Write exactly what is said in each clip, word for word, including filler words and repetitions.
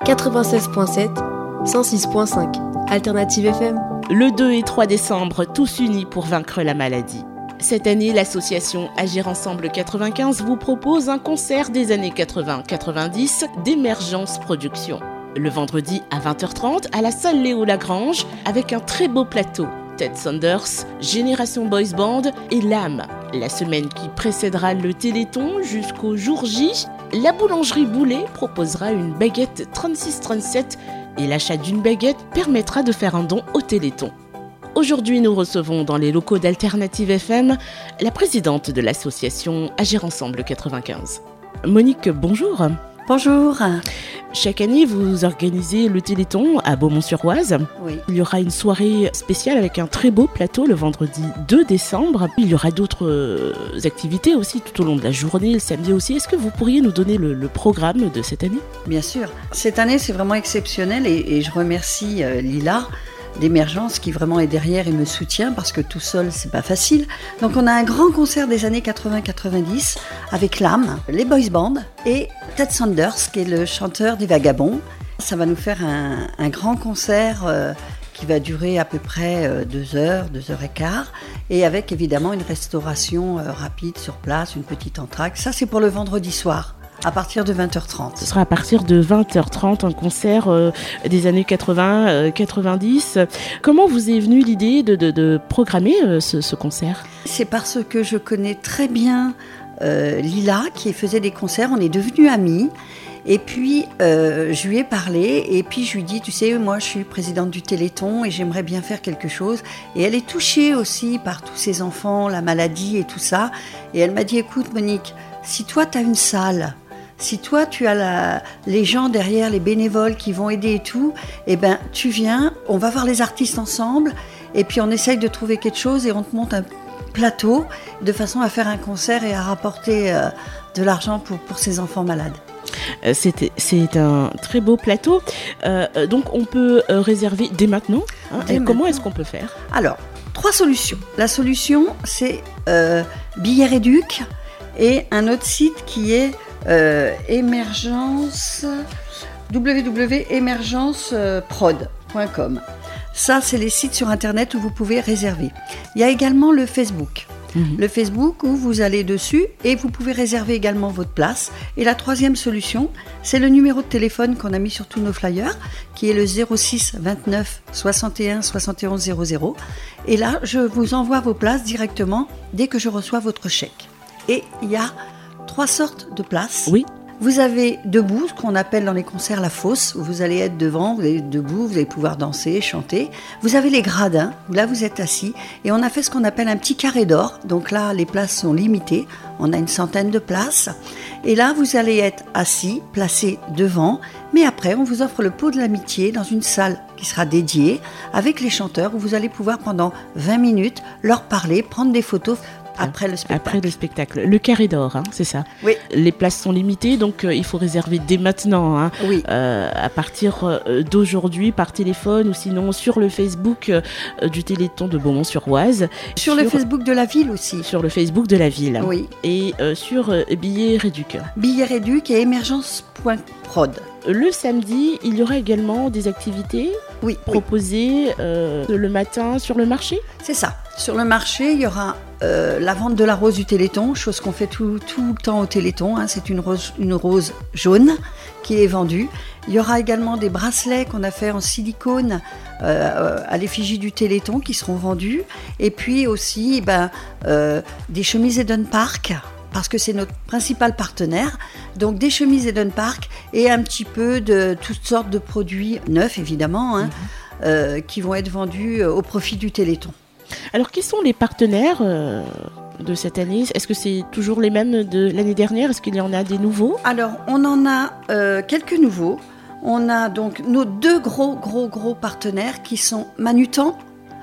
quatre-vingt-seize virgule sept, cent six virgule cinq, Alternative F M. Le deux et trois décembre, tous unis pour vaincre la maladie. Cette année, l'association Agir Ensemble quatre-vingt-quinze vous propose un concert des années quatre-vingts quatre-vingt-dix d'Émergence Productions. Le vendredi à vingt heures trente à la salle Léo Lagrange avec un très beau plateau. Ted Sanders, Génération Boys Band et L'Âme. La semaine qui précédera le Téléthon jusqu'au jour J, la boulangerie Boulet proposera une baguette trente-six trente-sept et l'achat d'une baguette permettra de faire un don au Téléthon. Aujourd'hui, nous recevons dans les locaux d'Alternative F M la présidente de l'association Agir Ensemble quatre-vingt-quinze. Monique, bonjour. Bonjour. Chaque année, vous organisez le Téléthon à Beaumont-sur-Oise. Oui. Il y aura une soirée spéciale avec un très beau plateau le vendredi deux décembre. Il y aura d'autres activités aussi tout au long de la journée, le samedi aussi. Est-ce que vous pourriez nous donner le, le programme de cette année ? Bien sûr. Cette année, c'est vraiment exceptionnel et, et je remercie euh, Lila d'Émergence qui vraiment est derrière et me soutient parce que tout seul c'est pas facile. Donc on a un grand concert des années quatre-vingts quatre-vingt-dix avec L'Âme, les Boys Band et Ted Sanders qui est le chanteur des Vagabonds. Ça va nous faire un, un grand concert euh, qui va durer à peu près euh, deux heures, deux heures et quart et avec évidemment une restauration euh, rapide sur place, une petite entracte. Ça c'est pour le vendredi soir. À partir de vingt heures trente. Ce sera à partir de vingt heures trente, un concert euh, des années quatre-vingts quatre-vingt-dix. Comment vous est venue l'idée de, de, de programmer euh, ce, ce concert ? C'est parce que je connais très bien euh, Lila qui faisait des concerts. On est devenus amis. Et puis, euh, je lui ai parlé et puis je lui ai dit, tu sais, moi je suis présidente du Téléthon et j'aimerais bien faire quelque chose. Et elle est touchée aussi par tous ces enfants, la maladie et tout ça. Et elle m'a dit, écoute Monique, si toi tu as une salle, si toi, tu as la, les gens derrière, les bénévoles qui vont aider et tout, eh ben, tu viens, on va voir les artistes ensemble, et puis on essaye de trouver quelque chose et on te monte un plateau de façon à faire un concert et à rapporter euh, de l'argent pour, pour ces enfants malades. Euh, c'est, c'est un très beau plateau, euh, donc on peut euh, réserver dès maintenant. Hein, dès et maintenant. Comment est-ce qu'on peut faire ? Alors, trois solutions. La solution, c'est euh, Billets Réduc et un autre site qui est Euh, émergence w w w point émergence prod point com. Ça, c'est les sites sur Internet où vous pouvez réserver. Il y a également le Facebook. Mmh. Le Facebook où vous allez dessus et vous pouvez réserver également votre place. Et la troisième solution, c'est le numéro de téléphone qu'on a mis sur tous nos flyers, qui est le zéro six vingt-neuf soixante et un soixante et onze zéro zéro. Et là, je vous envoie vos places directement dès que je reçois votre chèque. Et il y a trois sortes de places. Oui. Vous avez debout, ce qu'on appelle dans les concerts la fosse, où vous allez être devant, vous allez être debout, vous allez pouvoir danser, chanter. Vous avez les gradins, où là vous êtes assis, et on a fait ce qu'on appelle un petit carré d'or. Donc là, les places sont limitées, on a une centaine de places. Et là, vous allez être assis, placé devant, mais après, on vous offre le pot de l'amitié dans une salle qui sera dédiée, avec les chanteurs, où vous allez pouvoir pendant vingt minutes leur parler, prendre des photos. Après le spectacle. Après le spectacle. Le carré d'or, hein, c'est ça. Oui. Les places sont limitées, donc euh, il faut réserver dès maintenant. Hein, oui. Euh, à partir euh, d'aujourd'hui, par téléphone ou sinon sur le Facebook euh, du Téléthon de Beaumont-sur-Oise. Sur, sur le Facebook de la ville aussi. Sur le Facebook de la ville. Oui. Et euh, sur euh, Billets Réduc. Billets Réduc et émergence point prod. Le samedi, il y aura également des activités oui, proposées oui. Euh, le matin sur le marché ? C'est ça. Sur le marché, il y aura euh, la vente de la rose du Téléthon, chose qu'on fait tout, tout le temps au Téléthon. Hein. C'est une rose, une rose jaune qui est vendue. Il y aura également des bracelets qu'on a fait en silicone euh, à l'effigie du Téléthon qui seront vendus. Et puis aussi ben, euh, des chemises Eden Park, parce que c'est notre principal partenaire. Donc des chemises Eden Park et un petit peu de toutes sortes de produits neufs, évidemment, hein, mmh. euh, qui vont être vendus au profit du Téléthon. Alors, qui sont les partenaires euh, de cette année ? Est-ce que c'est toujours les mêmes de l'année dernière ? Est-ce qu'il y en a des nouveaux ? Alors, on en a euh, quelques nouveaux. On a donc nos deux gros, gros, gros partenaires qui sont Manutan,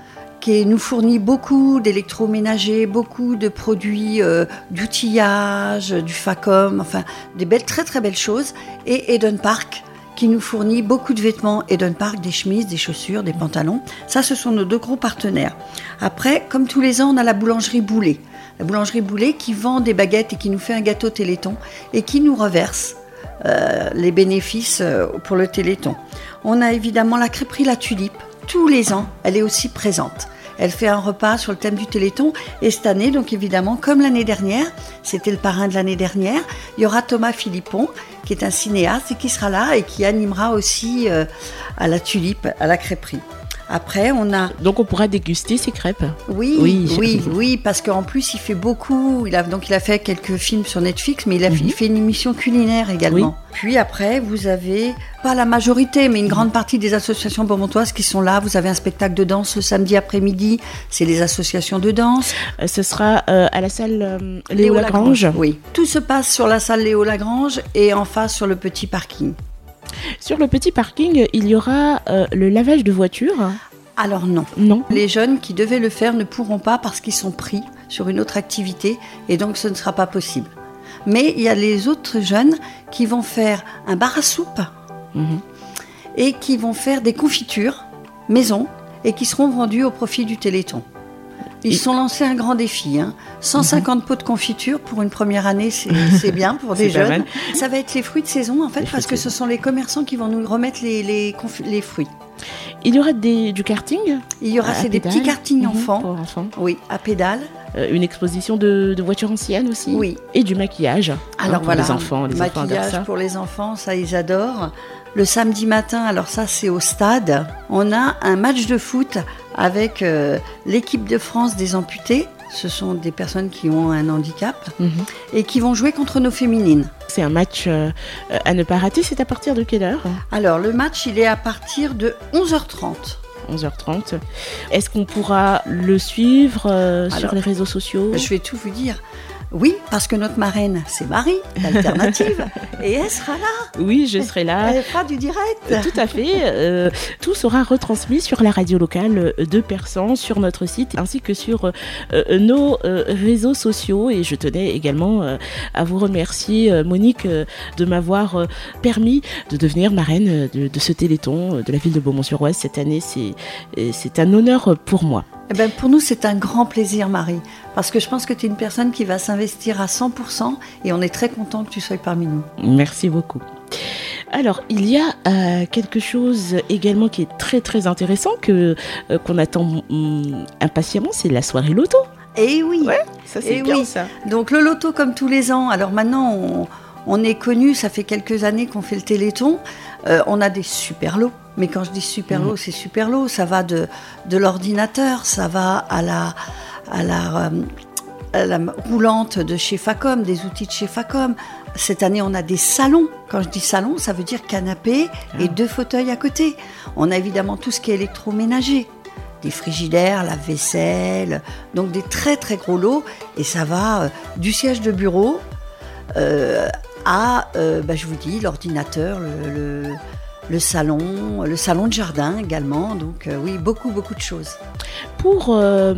qui nous fournit beaucoup d'électroménagers, beaucoup de produits euh, d'outillage, du Facom, enfin, des belles, très, très belles choses. Et Eden Park, qui nous fournit beaucoup de vêtements Eden Park, des chemises, des chaussures, des pantalons. Ça, ce sont nos deux gros partenaires. Après, comme tous les ans, on a la boulangerie Boulet. La boulangerie Boulet qui vend des baguettes et qui nous fait un gâteau Téléthon et qui nous reverse euh, les bénéfices euh, pour le Téléthon. On a évidemment la crêperie La Tulipe. Tous les ans, elle est aussi présente. Elle fait un repas sur le thème du Téléthon. Et cette année, donc évidemment, comme l'année dernière, c'était le parrain de l'année dernière, il y aura Thomas Philippon, qui est un cinéaste et qui sera là et qui animera aussi euh, à La Tulipe, à la crêperie. Après, on a... Donc, on pourra déguster ces crêpes. Oui, oui, oui, oui, parce qu'en plus, il fait beaucoup. Il a, donc, il a fait quelques films sur Netflix, mais il, a, mm-hmm. il fait une émission culinaire également. Oui. Puis après, vous avez, pas la majorité, mais une grande partie des associations beaumontoises qui sont là. Vous avez un spectacle de danse le samedi après-midi. C'est les associations de danse. Euh, ce sera euh, à la salle euh, Léo, Léo Lagrange. Lagrange. Oui. Tout se passe sur la salle Léo Lagrange et en face sur le petit parking. Sur le petit parking, il y aura euh, le lavage de voitures. Alors non. Non. Les jeunes qui devaient le faire ne pourront pas parce qu'ils sont pris sur une autre activité et donc ce ne sera pas possible. Mais il y a les autres jeunes qui vont faire un bar à soupe mmh. et qui vont faire des confitures maison et qui seront vendues au profit du Téléthon. Ils se sont lancés un grand défi. Hein. cent cinquante mmh. pots de confiture pour une première année, c'est, c'est bien pour des jeunes. Ça va être les fruits de saison, en fait, les parce que ce sont les commerçants qui vont nous remettre les, les, conf- les fruits. Il y aura des, du karting. Il y aura c'est des petits kartings mmh, enfants. Pour enfants. Oui, à pédales. Euh, une exposition de, de voitures anciennes aussi. Oui. Et du maquillage. Alors hein, pour voilà, les enfants. Les maquillage enfants pour les enfants, ça ils adorent. Le samedi matin, alors ça c'est au stade, on a un match de foot avec euh, l'équipe de France des amputés. Ce sont des personnes qui ont un handicap mmh. et qui vont jouer contre nos féminines. C'est un match euh, à ne pas rater, c'est à partir de quelle heure ? Alors le match, il est à partir de onze heures trente. onze heures trente. Est-ce qu'on pourra le suivre euh, Alors, sur les réseaux sociaux ? Je vais tout vous dire. Oui, parce que notre marraine, c'est Marie, l'alternative, et elle sera là. Oui, je serai là. Elle fera du direct. Tout à fait. Euh, tout sera retransmis sur la radio locale de Persan, sur notre site, ainsi que sur euh, nos euh, réseaux sociaux. Et je tenais également euh, à vous remercier, euh, Monique, euh, de m'avoir euh, permis de devenir marraine de, de ce Téléthon euh, de la ville de Beaumont-sur-Oise cette année. C'est, c'est un honneur pour moi. Eh ben, pour nous, c'est un grand plaisir, Marie, parce que je pense que tu es une personne qui va s'investir à cent pour cent et on est très content que tu sois parmi nous. Merci beaucoup. Alors, il y a euh, quelque chose également qui est très très intéressant que, euh, qu'on attend hum, impatiemment, c'est la soirée loto. Eh oui, ouais, ça c'est eh bien oui. ça. Donc le loto comme tous les ans, alors maintenant on, on est connu, ça fait quelques années qu'on fait le Téléthon, euh, on a des super lots. Mais quand je dis super lot, mmh. c'est super lot. Ça va de, de l'ordinateur, ça va à la, à, la, euh, à la roulante de chez Facom, des outils de chez Facom. Cette année, on a des salons. Quand je dis salon, ça veut dire canapé ah. et deux fauteuils à côté. On a évidemment tout ce qui est électroménager. Des frigidaires, la vaisselle, donc des très très gros lots. Et ça va euh, du siège de bureau euh, à, euh, bah, je vous dis, l'ordinateur, le... le Le salon, le salon de jardin également, donc euh, oui, beaucoup, beaucoup de choses. Pour, euh,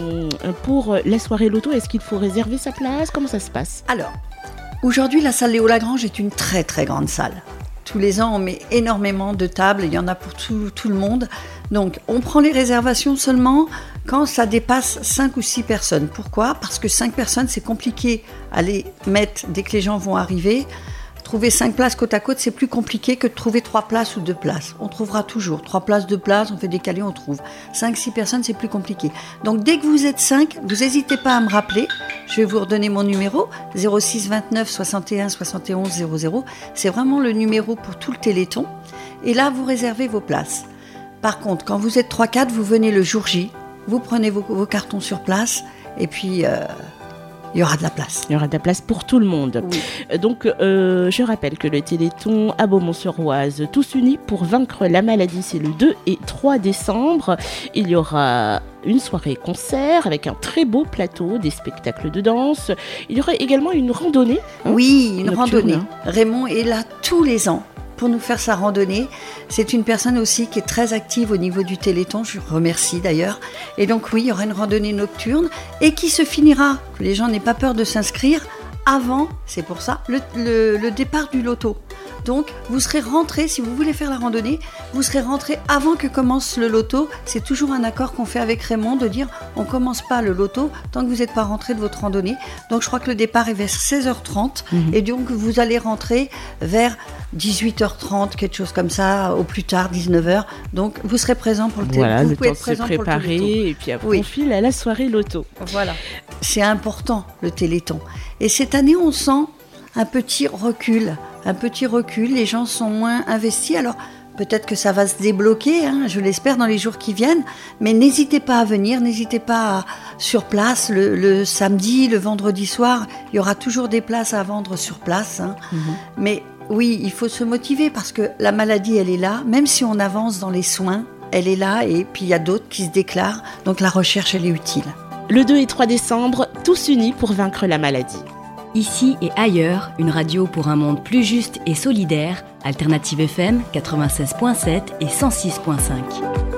pour la soirée loto, est-ce qu'il faut réserver sa place ? Comment ça se passe ? Alors, aujourd'hui, la salle Léo Lagrange est une très, très grande salle. Tous les ans, on met énormément de tables, il y en a pour tout, tout le monde. Donc, on prend les réservations seulement quand ça dépasse cinq ou six personnes. Pourquoi ? Parce que cinq personnes, c'est compliqué à les mettre dès que les gens vont arriver. Trouver cinq places côte à côte, c'est plus compliqué que de trouver trois places ou deux places. On trouvera toujours. Trois places, deux places, on fait décaler, on trouve. Cinq, six personnes, c'est plus compliqué. Donc, dès que vous êtes cinq, vous n'hésitez pas à me rappeler. Je vais vous redonner mon numéro, zéro six vingt-neuf soixante et un soixante et onze zéro zéro. C'est vraiment le numéro pour tout le Téléthon. Et là, vous réservez vos places. Par contre, quand vous êtes trois quatre, vous venez le jour J. Vous prenez vos, vos cartons sur place. Et puis... Euh, il y aura de la place. Il y aura de la place pour tout le monde. Oui. Donc, euh, je rappelle que le Téléthon à Beaumont-sur-Oise, tous unis pour vaincre la maladie, c'est le deux et trois décembre. Il y aura une soirée concert avec un très beau plateau, des spectacles de danse. Il y aura également une randonnée. Hein, oui, une randonnée. Hein. Raymond est là tous les ans pour nous faire sa randonnée. C'est une personne aussi qui est très active au niveau du Téléthon, je remercie d'ailleurs. Et donc oui, il y aura une randonnée nocturne et qui se finira, que les gens n'aient pas peur de s'inscrire, avant, c'est pour ça, le, le, le départ du loto. Donc, vous serez rentré, si vous voulez faire la randonnée, vous serez rentré avant que commence le loto. C'est toujours un accord qu'on fait avec Raymond de dire on commence pas le loto tant que vous n'êtes pas rentré de votre randonnée. Donc, je crois que le départ est vers seize heures trente mmh. et donc vous allez rentrer vers dix-huit heures trente, quelque chose comme ça, au plus tard, dix-neuf heures. Donc, vous serez présent pour le téléthon. Voilà, vous le pouvez temps être de présent se préparer pour le téléthon. Et puis après, oui. on file à la soirée loto. Voilà. C'est important, le téléthon. Et cette année, on sent un petit recul. Un petit recul, les gens sont moins investis. Alors, peut-être que ça va se débloquer, hein, je l'espère, dans les jours qui viennent. Mais n'hésitez pas à venir, n'hésitez pas à, sur place. Le, le samedi, le vendredi soir, il y aura toujours des places à vendre sur place. Hein. Mm-hmm. Mais oui, il faut se motiver parce que la maladie, elle est là. Même si on avance dans les soins, elle est là. Et puis, il y a d'autres qui se déclarent. Donc, la recherche, elle est utile. Le deux et trois décembre, tous unis pour vaincre la maladie. Ici et ailleurs, une radio pour un monde plus juste et solidaire. Alternative F M quatre-vingt-seize virgule sept et cent six virgule cinq.